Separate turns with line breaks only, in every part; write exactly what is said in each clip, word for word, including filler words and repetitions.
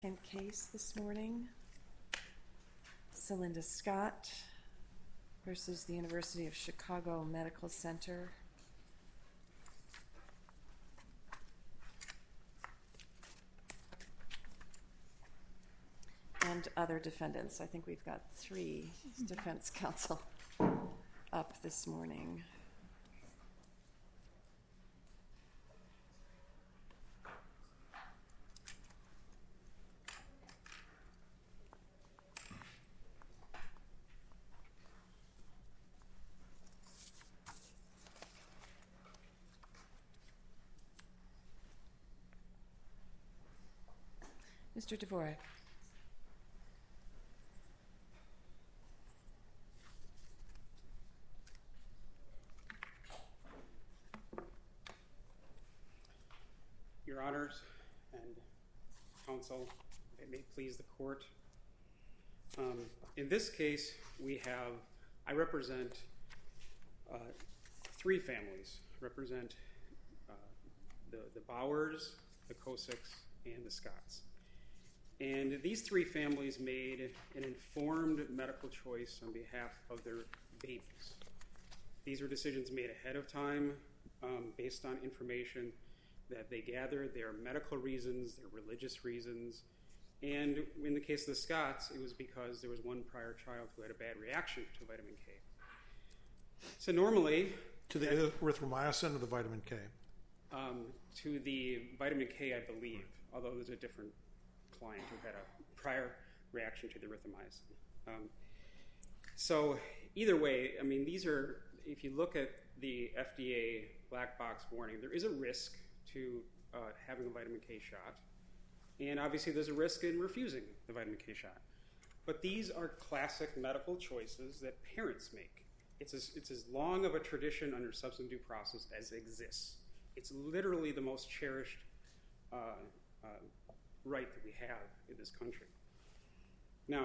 Second case this morning, Celinda Scott versus the University of Chicago Medical Center. And other defendants. I think we've got three defense counsel up this morning. Mister Dvorak.
Your Honors and counsel, it may please the court. Um, in this case, we have, I represent uh, three families. I represent uh, the, the Bowers, the Kosiks, and the Scotts. And these three families made an informed medical choice on behalf of their babies. These were decisions made ahead of time um, based on information that they gathered, their medical reasons, their religious reasons. And in the case of the Scotts, it was because there was one prior child who had a bad reaction to vitamin K. So normally...
To the erythromycin or the vitamin K?
Um, to the vitamin K, I believe, although there's a different client who had a prior reaction to the erythromycin. Um, so either way, I mean, these are, if you look at the F D A black box warning, there is a risk to uh, having a vitamin K shot. And obviously there's a risk in refusing the vitamin K shot. But these are classic medical choices that parents make. It's as, it's as long of a tradition under substance due process as exists. It's literally the most cherished uh, uh, right that we have in this country. Now,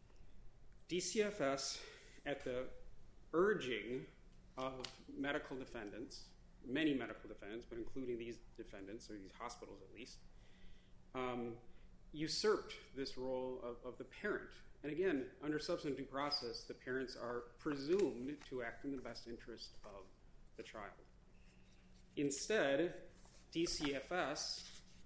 D C F S, at the urging of medical defendants, many medical defendants, but including these defendants, or these hospitals at least, um, usurped this role of, of the parent. And again, under substance due process, the parents are presumed to act in the best interest of the child. Instead, D C F S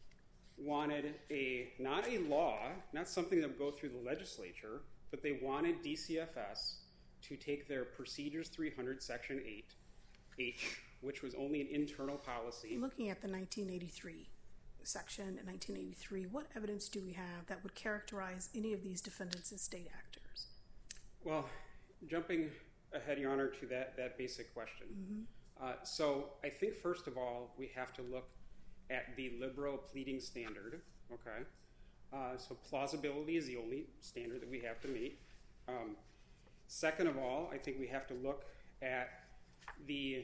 wanted a, not a law, not something that would go through the legislature, but they wanted D C F S to take their Procedures three hundred, Section eight, H, which was only an internal policy.
Looking at the nineteen eighty-three section in nineteen eighty-three, what evidence do we have that would characterize any of these defendants as state actors?
Well, jumping ahead, Your Honor, to that, that basic question. Mm-hmm. uh, so I think, first of all, we have to look at the liberal pleading standard, okay? Uh, so plausibility is the only standard that we have to meet. Um, second of all, I think we have to look at the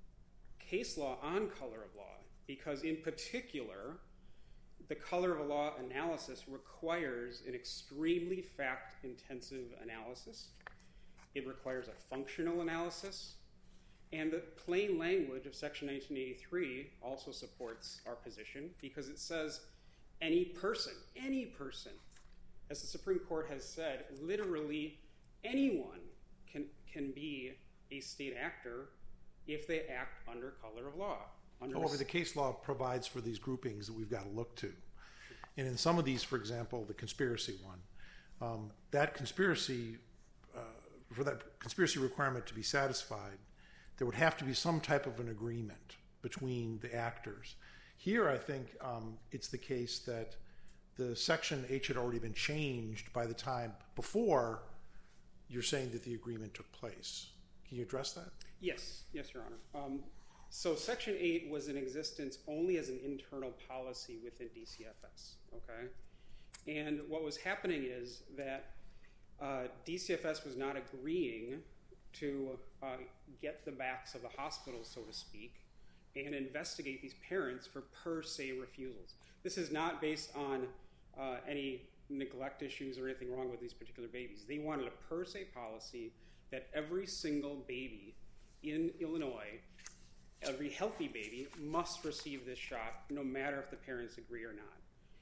case law on color of law, because in particular, the color of law analysis requires an extremely fact-intensive analysis. It requires a functional analysis. And the plain language of Section nineteen eighty-three also supports our position, because it says any person, any person, as the Supreme Court has said, literally anyone can, can be a state actor if they act under color of law. Under
However, the case law provides for these groupings that we've got to look to. And in some of these, for example, the conspiracy one, um, that conspiracy, uh, for that conspiracy requirement to be satisfied, there would have to be some type of an agreement between the actors. Here, I think um, it's the case that the Section H had already been changed by the time before you're saying that the agreement took place. Can you address that?
Yes, yes, Your Honor. Um, so Section eight was in existence only as an internal policy within D C F S, okay? And what was happening is that uh, D C F S was not agreeing to uh, get the backs of the hospital, so to speak, and investigate these parents for per se refusals. This is not based on uh, any neglect issues or anything wrong with these particular babies. They wanted a per se policy that every single baby in Illinois, every healthy baby, must receive this shot no matter if the parents agree or not.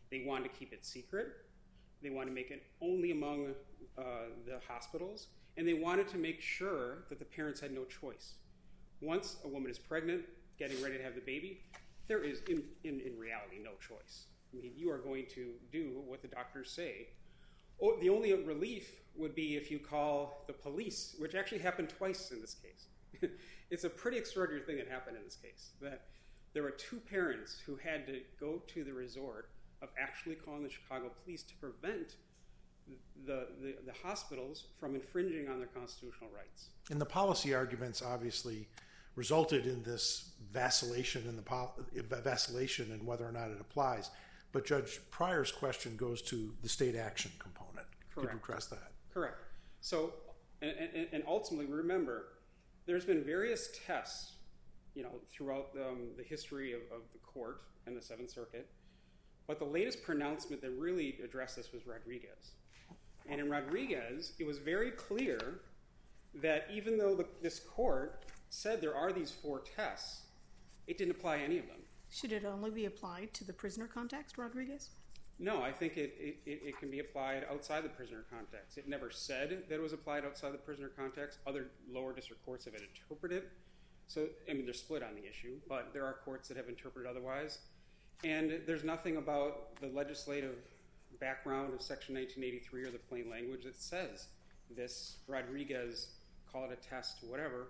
They wanted to keep it secret. They wanted to make it only among uh, the hospitals, and they wanted to make sure that the parents had no choice. Once a woman is pregnant, getting ready to have the baby, there is, in, in, in reality, no choice. I mean, you are going to do what the doctors say. Oh, the only relief would be if you call the police, which actually happened twice in this case. It's a pretty extraordinary thing that happened in this case, that there were two parents who had to go to the resort of actually calling the Chicago police to prevent the, the, the hospitals from infringing on their constitutional rights.
And the policy arguments obviously resulted in this vacillation in the pol- vacillation in whether or not it applies. But Judge Pryor's question goes to the state action component.
Correct.
Could you address that?
Correct. So, and, and, and ultimately, remember, there's been various tests, you know, throughout um, the history of, of the court and the Seventh Circuit. But the latest pronouncement that really addressed this was Rodriguez. And in Rodriguez, it was very clear that even though the, this court said there are these four tests, it didn't apply any of them.
Should it only be applied to the prisoner context, Rodriguez?
No, I think it, it, it can be applied outside the prisoner context. It never said that it was applied outside the prisoner context. Other lower district courts have interpreted it. So, I mean, they're split on the issue, but there are courts that have interpreted otherwise. And there's nothing about the legislative background of Section nineteen eighty-three or the plain language that says this Rodriguez, call it a test, whatever,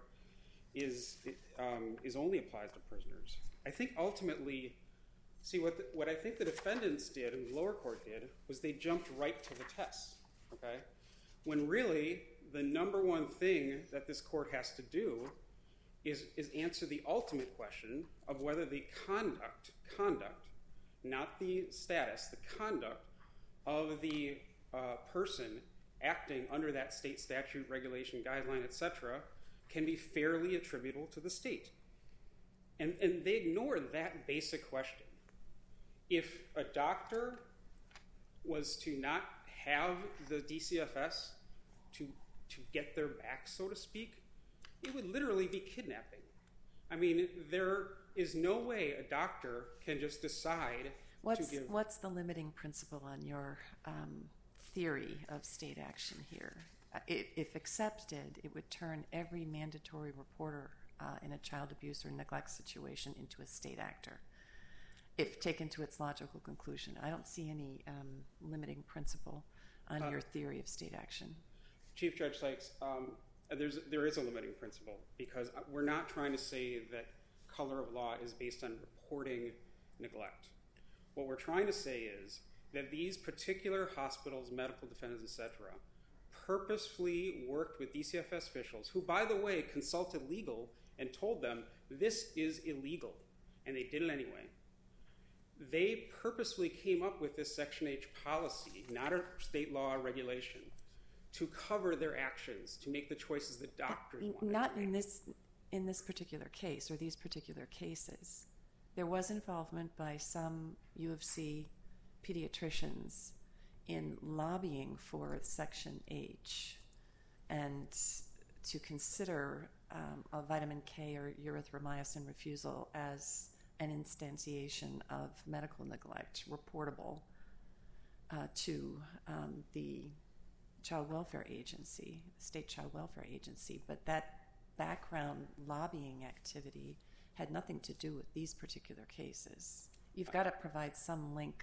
is um, is only applies to prisoners. I think ultimately, see, what the, what I think the defendants did and the lower court did was they jumped right to the tests, okay? When really the number one thing that this court has to do is, is answer the ultimate question of whether the conduct, conduct, not the status, the conduct of the uh, person acting under that state statute, regulation, guideline, et cetera, can be fairly attributable to the state. And, and they ignore that basic question. If a doctor was to not have the D C F S to, to get their back, so to speak, it would literally be kidnapping. I mean, there is no way a doctor can just decide
what's,
to give...
What's the limiting principle on your um, theory of state action here? It, if accepted, it would turn every mandatory reporter uh, in a child abuse or neglect situation into a state actor, if taken to its logical conclusion. I don't see any um, limiting principle on uh, your theory of state action.
Chief Judge Sykes, um, there's, there is a limiting principle, because we're not trying to say that color of law is based on reporting neglect. What we're trying to say is that these particular hospitals, medical defendants, et cetera, purposefully worked with D C F S officials who, by the way, consulted legal and told them this is illegal, and they did it anyway. They purposely came up with this Section H policy, not a state law or regulation, to cover their actions, to make the choices that doctors wanted
Not
to
in
make.
this, in this particular case or these particular cases. There was involvement by some U of C pediatricians in lobbying for Section H and to consider um, a vitamin K or erythromycin refusal as an instantiation of medical neglect reportable uh, to um, the Child Welfare Agency, State Child Welfare Agency. But that background lobbying activity had nothing to do with these particular cases. You've got to provide some link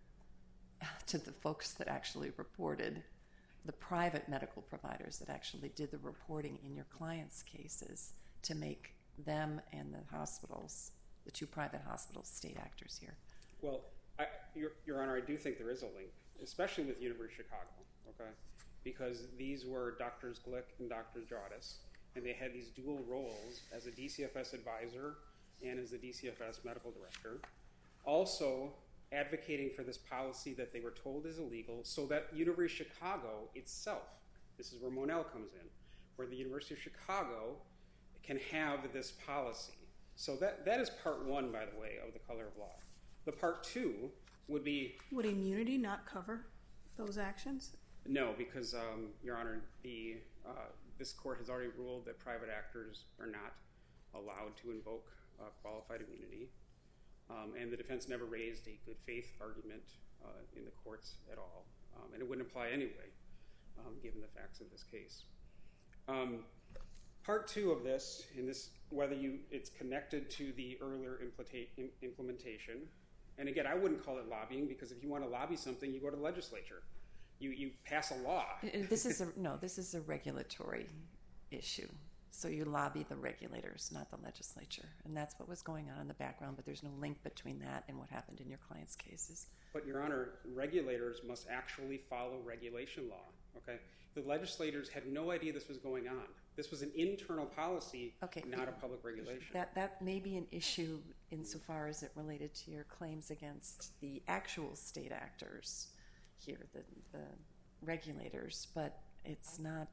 to the folks that actually reported, the private medical providers that actually did the reporting in your clients' cases, to make them and the hospitals, the two private hospitals, state actors here.
Well, I, Your, Your Honor, I do think there is a link, especially with University of Chicago, okay? Because these were Doctors Glick and Doctor Jodis, and they had these dual roles as a D C F S advisor and as the D C F S medical director, also advocating for this policy that they were told is illegal, so that University of Chicago itself, this is where Monell comes in, where the University of Chicago can have this policy. So that, that is part one, by the way, of the color of law. The part two would be...
Would immunity not cover those actions?
No, because, um, Your Honor, the uh, this court has already ruled that private actors are not allowed to invoke uh, qualified immunity. Um, and the defense never raised a good faith argument uh, in the courts at all, um, and it wouldn't apply anyway, um, given the facts of this case. Um, part two of this, in this, whether you it's connected to the earlier implita- implementation, and again, I wouldn't call it lobbying, because if you want to lobby something, you go to the legislature. You you pass a law.
This is a, no, this is a regulatory issue. So you lobby the regulators, not the legislature. And that's what was going on in the background, but there's no link between that and what happened in your client's cases.
But, Your Honor, regulators must actually follow regulation law, okay? The legislators had no idea this was going on. This was an internal policy,
okay.
not a public regulation.
That, that may be an issue insofar as it related to your claims against the actual state actors here, the, the regulators, but it's not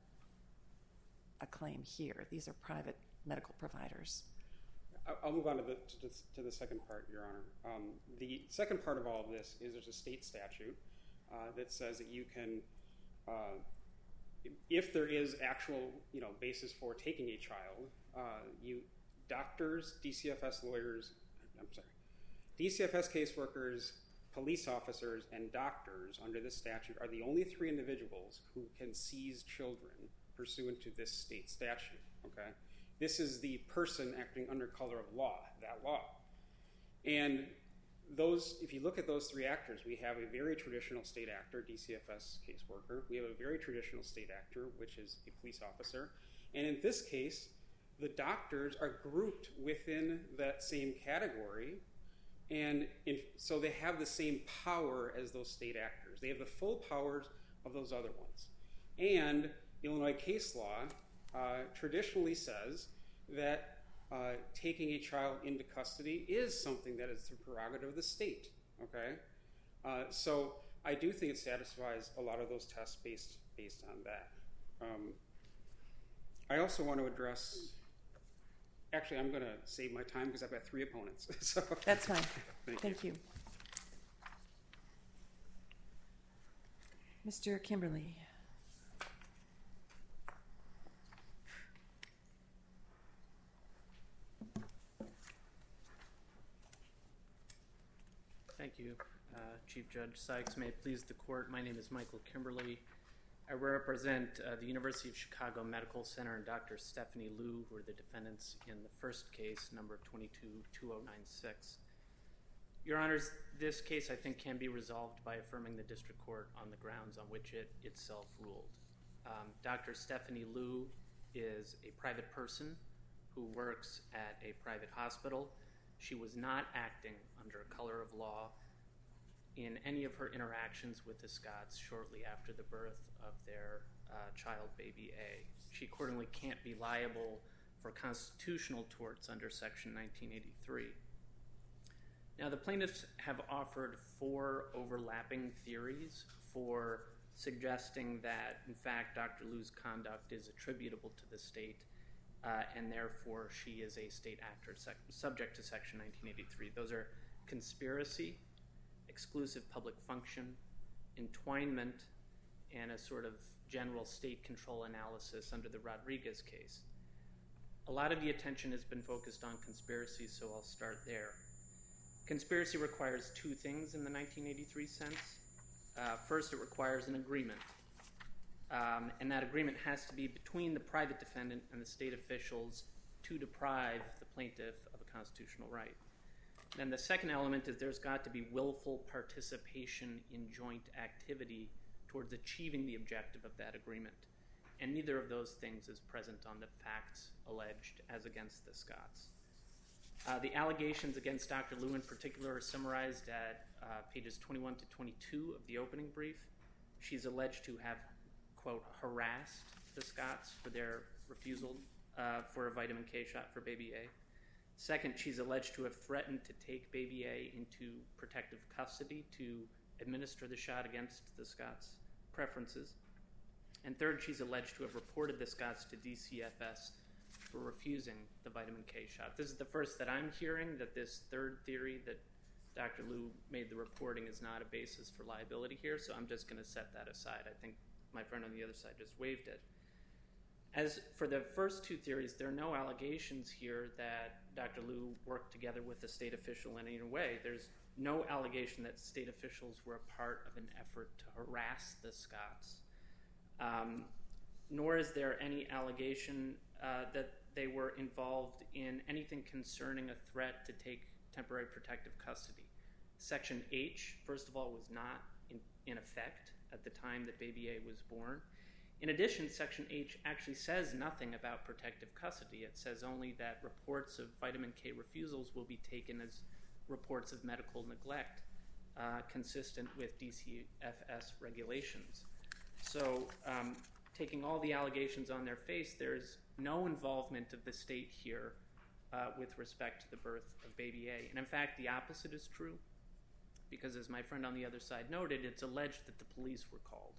a claim here. These are private medical providers.
I'll move on to the, to the, to the second part, Your Honor. Um, the second part of all of this is there's a state statute uh, that says that you can, uh, if there is actual, you know, basis for taking a child, uh, you doctors, D C F S lawyers, I'm sorry, D C F S caseworkers, police officers, and doctors under this statute are the only three individuals who can seize children pursuant to this state statute, okay? This is the person acting under color of law, that law. And those, if you look at those three actors, we have a very traditional state actor, D C F S caseworker. We have a very traditional state actor, which is a police officer. And in this case, the doctors are grouped within that same category, and in, so they have the same power as those state actors. They have the full powers of those other ones. And Illinois case law uh, traditionally says that uh, taking a child into custody is something that is the prerogative of the state, okay? Uh, so I do think it satisfies a lot of those tests based, based on that. Um, I also want to address, actually I'm going to save my time because I've got three opponents. So,
that's fine.
Thank,
Thank you. you. Mister Kimberly.
Thank you, uh, Chief Judge Sykes. May it please the court, my name is Michael Kimberly. I represent uh, the University of Chicago Medical Center and Doctor Stephanie Liu, who are the defendants in the first case, number twenty-two two oh nine six. Your Honors, this case I think can be resolved by affirming the district court on the grounds on which it itself ruled. Um, Doctor Stephanie Liu is a private person who works at a private hospital. She was not acting under color of law in any of her interactions with the Scotts shortly after the birth of their uh, child, baby A. She accordingly can't be liable for constitutional torts under Section nineteen eighty-three. Now, the plaintiffs have offered four overlapping theories for suggesting that, in fact, Doctor Liu's conduct is attributable to the state, uh, and therefore she is a state actor sec- subject to Section nineteen eighty-three. Those are conspiracy, exclusive public function, entwinement, and a sort of general state control analysis under the Rodriguez case. A lot of the attention has been focused on conspiracy, so I'll start there. Conspiracy requires two things in the nineteen eighty-three sense. Uh, first, it requires an agreement, um, and that agreement has to be between the private defendant and the state officials to deprive the plaintiff of a constitutional right. Then the second element is there's got to be willful participation in joint activity towards achieving the objective of that agreement. And neither of those things is present on the facts alleged as against the Scotts. Uh, the allegations against Doctor Liu in particular are summarized at uh, pages twenty-one to twenty-two of the opening brief. She's alleged to have, quote, harassed the Scotts for their refusal uh, for a vitamin K shot for baby A. Second, she's alleged to have threatened to take baby A into protective custody to administer the shot against the Scotts' preferences. And third, she's alleged to have reported the Scotts to D C F S for refusing the vitamin K shot. This is the first that I'm hearing, that this third theory that Doctor Liu made the reporting is not a basis for liability here, so I'm just going to set that aside. I think my friend on the other side just waived it. As for the first two theories, there are no allegations here that Doctor Liu worked together with a state official in any way. There's no allegation that state officials were a part of an effort to harass the Scotts, um, nor is there any allegation uh, that they were involved in anything concerning a threat to take temporary protective custody. Section H, first of all, was not in, in effect at the time that baby A was born. In addition, Section H actually says nothing about protective custody. It says only that reports of vitamin K refusals will be taken as reports of medical neglect, uh, consistent with D C F S regulations. So um, taking all the allegations on their face, there's no involvement of the state here uh, with respect to the birth of baby A. And in fact, the opposite is true, because as my friend on the other side noted, it's alleged that the police were called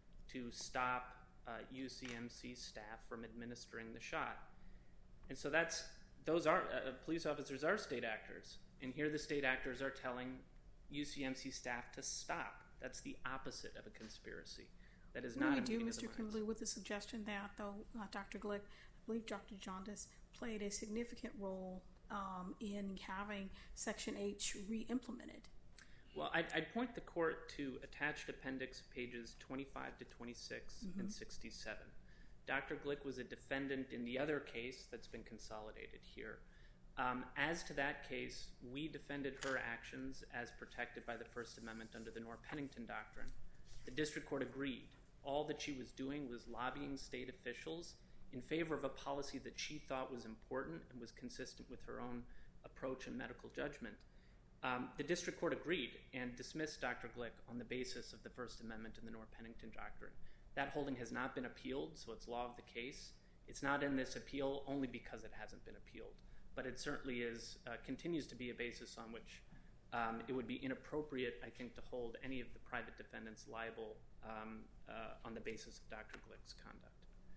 to stop uh, U C M C staff from administering the shot. And so that's, those are, uh, police officers are state actors. And here the state actors are telling U C M C staff to stop. That's the opposite of a conspiracy. That is not
what do we
a
do,
meeting
Mister
of the minds.
Kimberly, with the suggestion that, though, uh, Doctor Glick, I believe Doctor Jaundice played a significant role um, in having Section H re-implemented?
Well, I'd, I'd point the court to attached appendix pages twenty-five to twenty-six mm-hmm. and sixty-seven. Doctor Glick was a defendant in the other case that's been consolidated here. Um, as to that case, we defended her actions as protected by the First Amendment under the Norr-Pennington Doctrine. The district court agreed. All that she was doing was lobbying state officials in favor of a policy that she thought was important and was consistent with her own approach and medical judgment. Um, the district court agreed and dismissed Doctor Glick on the basis of the First Amendment and the Norr-Pennington Doctrine. That holding has not been appealed, so it's law of the case. It's not in this appeal only because it hasn't been appealed, but it certainly is, uh, continues to be a basis on which um, it would be inappropriate, I think, to hold any of the private defendants liable um, uh, on the basis of Doctor Glick's conduct.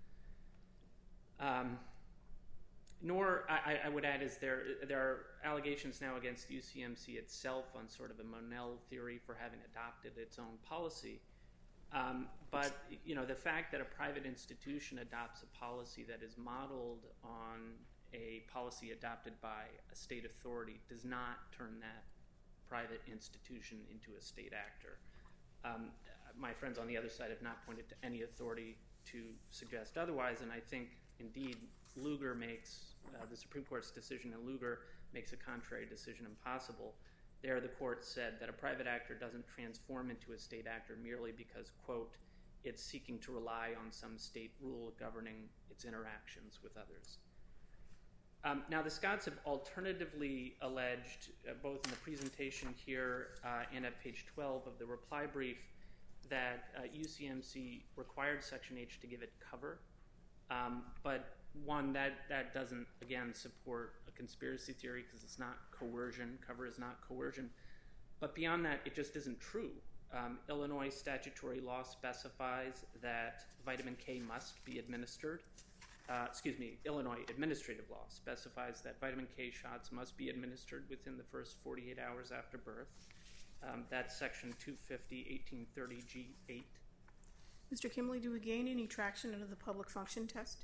Um, Nor, I, I would add, is there there are allegations now against U C M C itself on sort of a Monell theory for having adopted its own policy. Um, but, you know, the fact that a private institution adopts a policy that is modeled on a policy adopted by a state authority does not turn that private institution into a state actor. Um, my friends on the other side have not pointed to any authority to suggest otherwise, and I think, indeed, Lugar makes, uh, the Supreme Court's decision in Lugar makes a contrary decision impossible. There, the court said that a private actor doesn't transform into a state actor merely because, quote, it's seeking to rely on some state rule governing its interactions with others. Um, now, the Scotts have alternatively alleged, uh, both in the presentation here uh, and at page twelve of the reply brief, that uh, U C M C required Section H to give it cover. Um, but one, that, that doesn't, again, support a conspiracy theory because it's not coercion. Cover is not coercion. But beyond that, it just isn't true. Um, Illinois statutory law specifies that vitamin K must be administered. Uh, excuse me, Illinois administrative law specifies that vitamin K shots must be administered within the first forty-eight hours after birth. Um, that's section two fifty, eighteen thirty G eight.
Mister Kimberly, do we gain any traction under the public function test?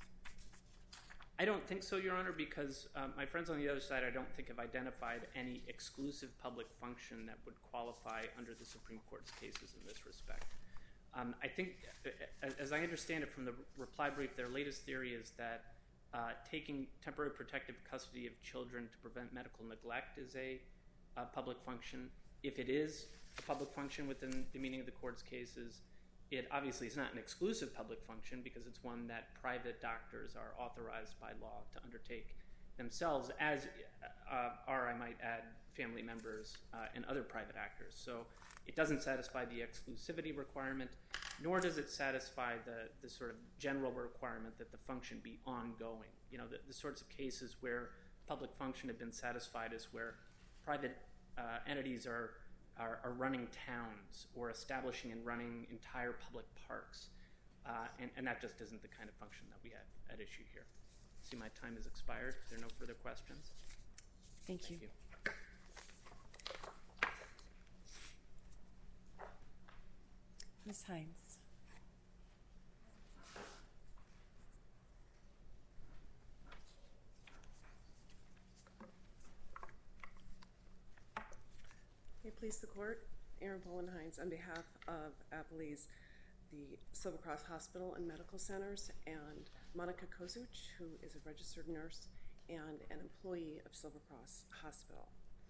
I don't think so, Your Honor, because um, my friends on the other side I don't think have identified any exclusive public function that would qualify under the Supreme Court's cases in this respect. Um, I think, as I understand it from the reply brief, their latest theory is that uh, taking temporary protective custody of children to prevent medical neglect is a uh, public function. If it is a public function within the meaning of the court's cases, it obviously is not an exclusive public function because it's one that private doctors are authorized by law to undertake themselves, as uh, are, I might add, family members uh, and other private actors. So it doesn't satisfy the exclusivity requirement, nor does it satisfy the, the sort of general requirement that the function be ongoing. You know, the, the sorts of cases where public function have been satisfied is where private uh, entities are Are, are running towns or establishing and running entire public parks. Uh, and, and that just isn't the kind of function that we have at issue here. See, my time has expired. If there are no further questions.
Thank you.
Thank you.
Miz Hines.
please the court? Erin Bolenhines on behalf of Appalese, the Silver Cross Hospital and Medical Centers, and Monica Kozuch, who is a registered nurse and an employee of Silver Cross Hospital.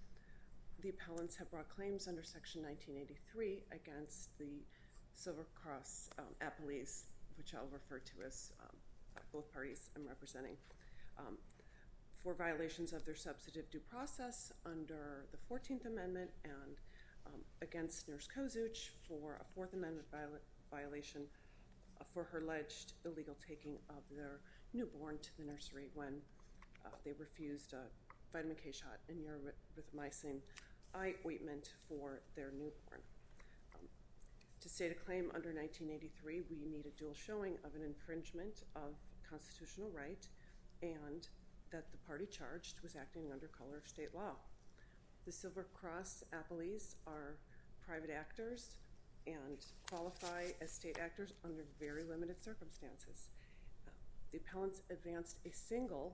The appellants have brought claims under Section nineteen eighty-three against the Silver Cross um, Appalese, which I'll refer to as um, both parties I'm representing, um, for violations of their substantive due process under the fourteenth Amendment, and um, against Nurse Kozuch for a fourth Amendment viola violation uh, for her alleged illegal taking of their newborn to the nursery when uh, they refused a vitamin K shot and erythromycin eye ointment for their newborn. Um, to state a claim under nineteen eighty-three, we need a dual showing of an infringement of constitutional right and that the party charged was acting under color of state law. The Silver Cross Appalese are private actors and qualify as state actors under very limited circumstances. Uh, the appellants advanced a single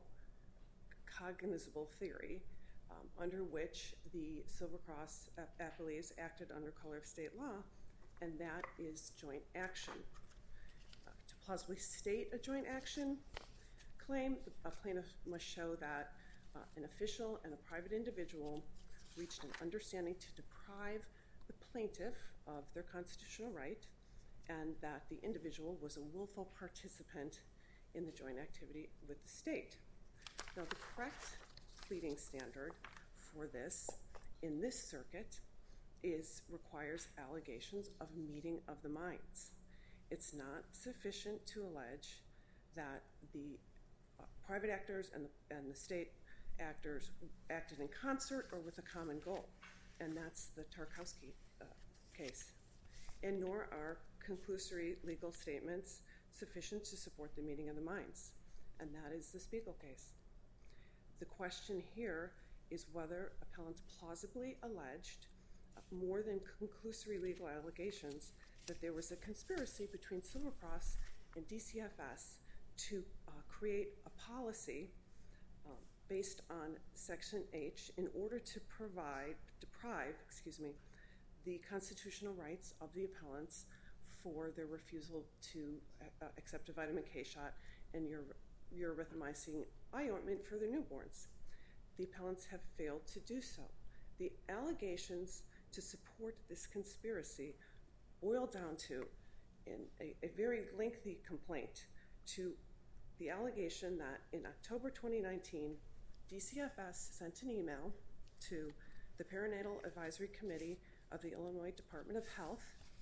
cognizable theory um, under which the Silver Cross Appalese acted under color of state law, and that is joint action. Uh, to plausibly state a joint action claim, a plaintiff must show that uh, an official and a private individual reached an understanding to deprive the plaintiff of their constitutional right, and that the individual was a willful participant in the joint activity with the state. Now, the correct pleading standard for this in this circuit is requires allegations of meeting of the minds. It's not sufficient to allege that the uh, private actors and the, and the state actors acted in concert or with a common goal, and that's the Tarkowski uh, case. And nor are conclusory legal statements sufficient to support the meeting of the minds, and that is the Spiegel case. The question here is whether appellants plausibly alleged uh, more than conclusory legal allegations that there was a conspiracy between Silver Cross and D C F S to uh, create a policy uh, based on Section H in order to provide, deprive, excuse me, the constitutional rights of the appellants for their refusal to uh, accept a vitamin K shot and your erythromycin eye ointment for their newborns. The appellants have failed to do so. The allegations to support this conspiracy boil down to, in a, a very lengthy complaint, to the allegation that in October twenty nineteen, D C F S sent an email to the Perinatal Advisory Committee of the Illinois Department of Health,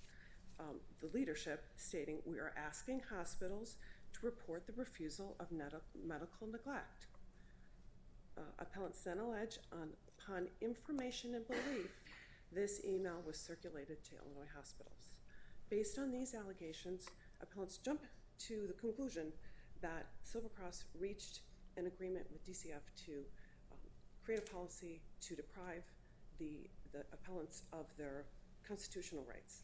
um, the leadership, stating, "We are asking hospitals to report the refusal of medical neglect." Uh, appellants then allege, on, upon information and belief, this email was circulated to Illinois hospitals. Based on these allegations, appellants jump to the conclusion that Silver Cross reached an agreement with D C F to um, create a policy to deprive the, the appellants of their constitutional rights.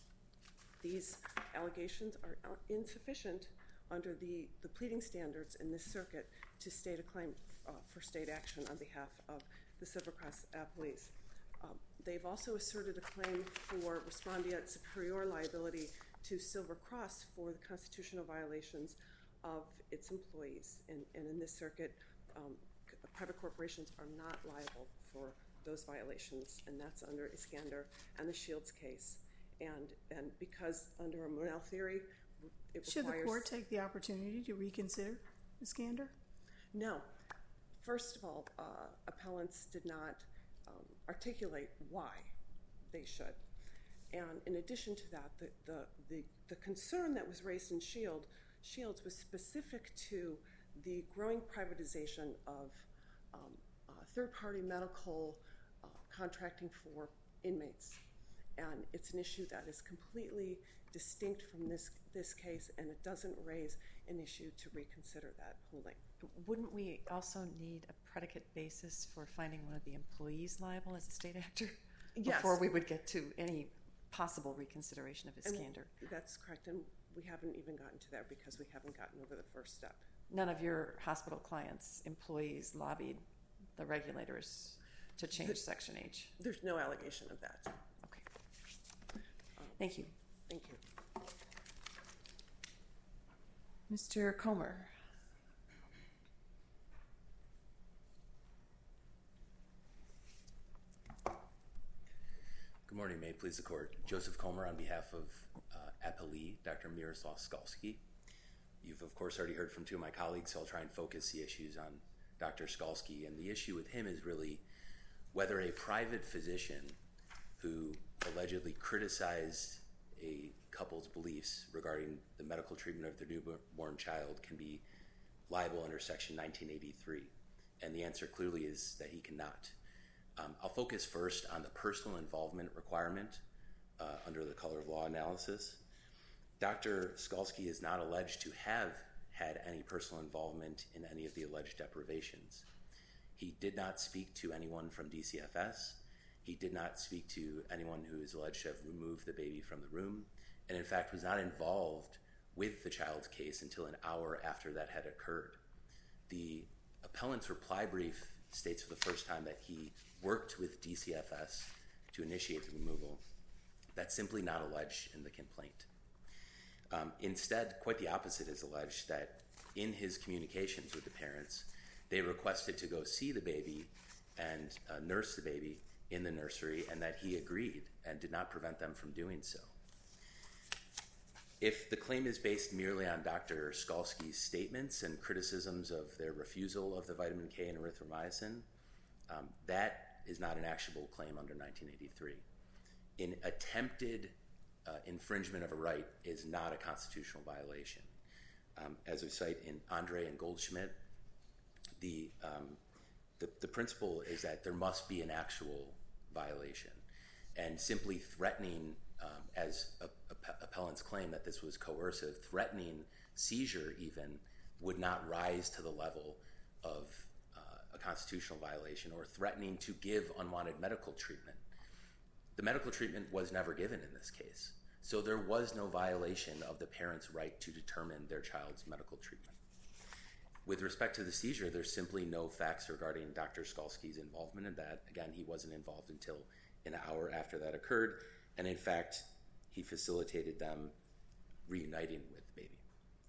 These allegations are insufficient under the, the pleading standards in this circuit to state a claim uh, for state action on behalf of the Silver Cross Appalese. Um, they've also asserted a claim for respondeat superior liability to Silver Cross for the constitutional violations of its employees. And, and in this circuit, um, private corporations are not liable for those violations, and that's under Iskander and the Shields case. And, and because under a Monell theory, it
Should
requires...
the court take the opportunity to reconsider Iskander?
No. First of all, uh, appellants did not um, articulate why they should. And in addition to that, the, the, the, the concern that was raised in Shield, Shields was specific to the growing privatization of um, uh, third-party medical uh, contracting for inmates. And it's an issue that is completely distinct from this, this case, and it doesn't raise an issue to reconsider that holding.
Wouldn't we also need a predicate basis for finding one of the employees liable as a state actor?
Yes.
Before we would get to any possible reconsideration of Iskander.
And that's correct, and we haven't even gotten to that because we haven't gotten over the first step.
None of your hospital clients' employees lobbied the regulators to change Section H?
There's no allegation of that.
Okay. Thank you.
Thank you.
Mister Comer.
Good morning. May it please the Court. Joseph Comer on behalf of uh, Appellee, Doctor Miroslav Skalski. You've, of course, already heard from two of my colleagues, so I'll try and focus the issues on Doctor Skalski. And the issue with him is really whether a private physician who allegedly criticized a couple's beliefs regarding the medical treatment of their newborn child can be liable under Section nineteen eighty-three. And the answer clearly is that he cannot. Um, I'll focus first on the personal involvement requirement uh, under the color of law analysis. Doctor Skalski is not alleged to have had any personal involvement in any of the alleged deprivations. He did not speak to anyone from D C F S. He did not speak to anyone who is alleged to have removed the baby from the room, and in fact was not involved with the child's case until an hour after that had occurred. The appellant's reply brief states for the first time that he worked with D C F S to initiate the removal. That's simply not alleged in the complaint. Um, instead, quite the opposite is alleged, that in his communications with the parents, they requested to go see the baby and uh, nurse the baby in the nursery, and that he agreed and did not prevent them from doing so. If the claim is based merely on Doctor Skalski's statements and criticisms of their refusal of the vitamin K and erythromycin, um, that is not an actionable claim under nineteen eighty-three. In attempted uh, infringement of a right is not a constitutional violation. Um, as we cite in Andre and Goldschmidt, the, um, the the principle is that there must be an actual violation, and simply threatening, um, as a, a, appellants claim that this was coercive, threatening seizure even would not rise to the level of uh, a constitutional violation, or threatening to give unwanted medical treatment. The medical treatment was never given in this case, so there was no violation of the parent's right to determine their child's medical treatment. With respect to the seizure, there's simply no facts regarding Doctor Skalski's involvement in that. Again, he wasn't involved until an hour after that occurred, and in fact, he facilitated them reuniting with the baby.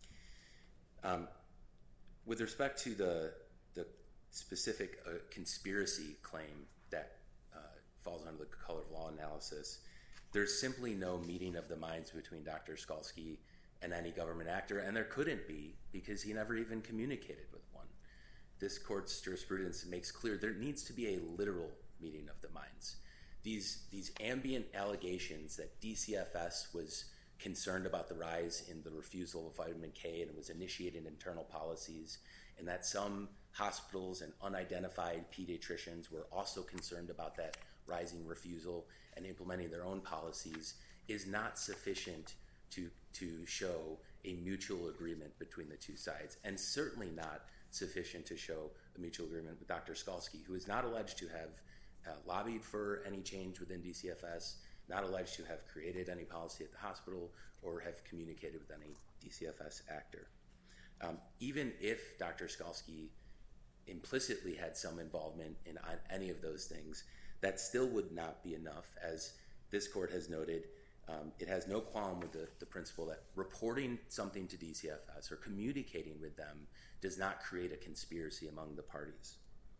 Um, with respect to the, the specific uh, conspiracy claim that uh, falls under the color of law analysis, there's simply no meeting of the minds between Doctor Skalski and any government actor, and there couldn't be because he never even communicated with one. This court's jurisprudence makes clear there needs to be a literal meeting of the minds. These, these ambient allegations that D C F S was concerned about the rise in the refusal of vitamin K and was initiating internal policies, and that some hospitals and unidentified pediatricians were also concerned about that rising refusal and implementing their own policies, is not sufficient to, to show a mutual agreement between the two sides, and certainly not sufficient to show a mutual agreement with Doctor Skalski, who is not alleged to have uh, lobbied for any change within D C F S, not alleged to have created any policy at the hospital, or have communicated with any D C F S actor. Um, even if Doctor Skalski implicitly had some involvement in any of those things, that still would not be enough. As this court has noted, um, it has no qualm with the, the principle that reporting something to D C F S or communicating with them does not create a conspiracy among the parties.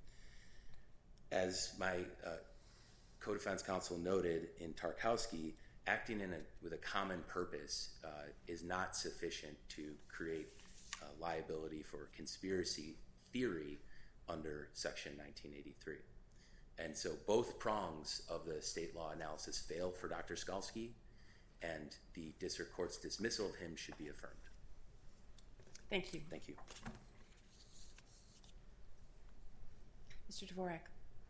As my uh, co-defense counsel noted in Tarkowski, acting in a, with a common purpose uh, is not sufficient to create uh, liability for conspiracy theory under Section nineteen eighty-three. And so both prongs of the state law analysis fail for Doctor Skalski, and the district court's dismissal of him should be affirmed.
Thank you.
Thank you.
Mister Dvorak.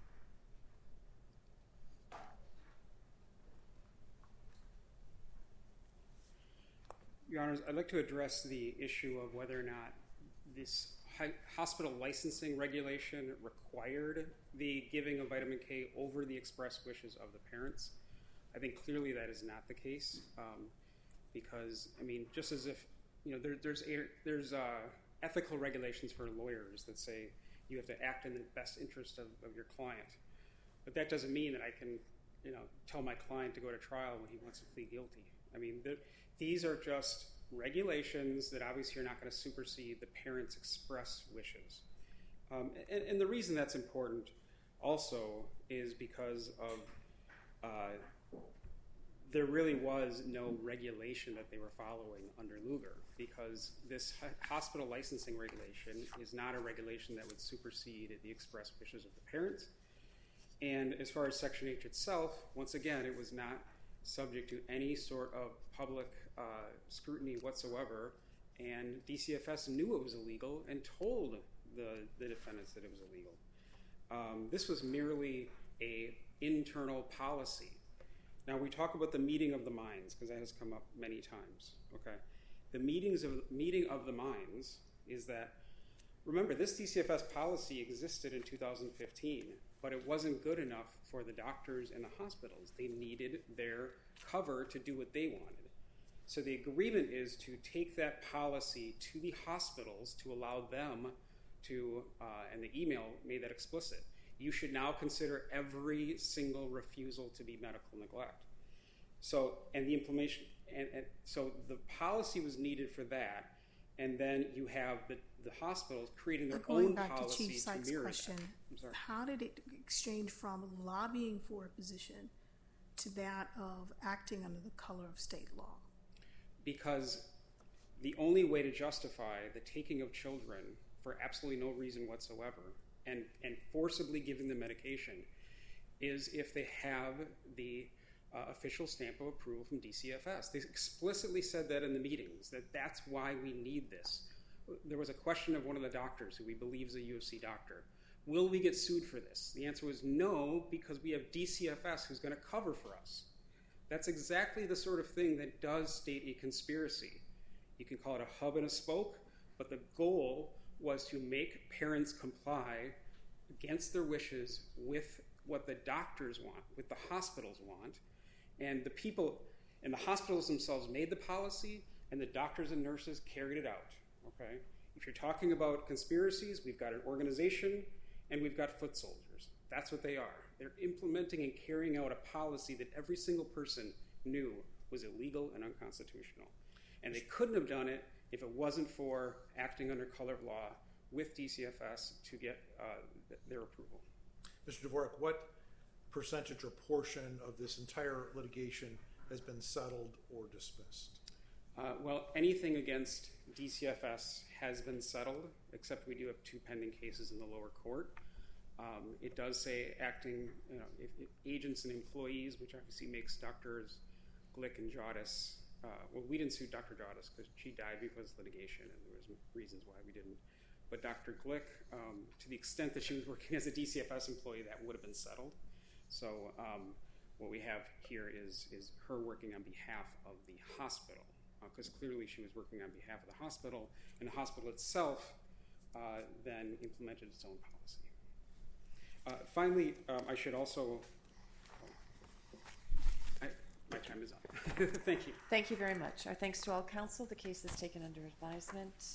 Your Honors, I'd like to address the issue of whether or not this hospital licensing regulation required the giving of vitamin K over the express wishes of the parents. I think clearly that is not the case, um, because, I mean, just as if, you know, there, there's a, there's uh, ethical regulations for lawyers that say you have to act in the best interest of, of your client. But that doesn't mean that I can, you know, tell my client to go to trial when he wants to plead guilty. I mean, the, these are just regulations that obviously are not going to supersede the parents' express wishes. Um, and, and the reason that's important also is because of uh, there really was no regulation that they were following under Lugar, because this hospital licensing regulation is not a regulation that would supersede the express wishes of the parents. And as far as Section H itself, once again, it was not subject to any sort of public uh, scrutiny whatsoever, and D C F S knew it was illegal and told the, the defendants that it was illegal. Um, this was merely a internal policy. Now, we talk about the meeting of the minds, because that has come up many times. Okay, the meetings of meeting of the minds is that, remember, this D C F S policy existed in two thousand fifteen, but it wasn't good enough for the doctors and the hospitals. They needed their cover to do what they wanted. So the agreement is to take that policy to the hospitals to allow them to, uh, and the email made that explicit, you should now consider every single refusal to be medical neglect. So, and the implementation, and, and so the policy was needed for that, and then you have the, the hospitals creating their
Going
own
back
policy
to Chief
to
Sykes'
mirror
question,
that. I'm sorry.
how did it exchange from lobbying for a position to that of acting under the color of state law?
Because the only way to justify the taking of children for absolutely no reason whatsoever and, and forcibly giving them medication is if they have the uh, official stamp of approval from D C F S. They explicitly said that in the meetings, that that's why we need this. There was a question of one of the doctors who we believe is a U of C doctor. Will we get sued for this? The answer was no, because we have D C F S who's going to cover for us. That's exactly the sort of thing that does state a conspiracy. You can call it a hub and a spoke, but the goal was to make parents comply against their wishes with what the doctors want, what the hospitals want, and the people and the hospitals themselves made the policy, and the doctors and nurses carried it out. Okay? If you're talking about conspiracies, we've got an organization and we've got foot soldiers. That's what they are. They're implementing and carrying out a policy that every single person knew was illegal and unconstitutional. And they couldn't have done it if it wasn't for acting under color of law with D C F S to get uh, th- their approval.
Mister Dvorak, what percentage or portion of this entire litigation has been settled or dismissed?
Uh, well, anything against D C F S has been settled, except we do have two pending cases in the lower court. Um, it does say acting, you know, if, if agents and employees, which obviously makes Doctors Glick and Jodis. Uh, well, we didn't sue Doctor Jodis because she died because of litigation, and there was reasons why we didn't. But Doctor Glick, um, to the extent that she was working as a D C F S employee, that would have been settled. So um, what we have here is is her working on behalf of the hospital, because uh, clearly she was working on behalf of the hospital, and the hospital itself uh, then implemented its own policy. Uh, finally, um, I should also. I, my time is up. Thank you.
Thank you very much. Our thanks to all counsel. The case is taken under advisement.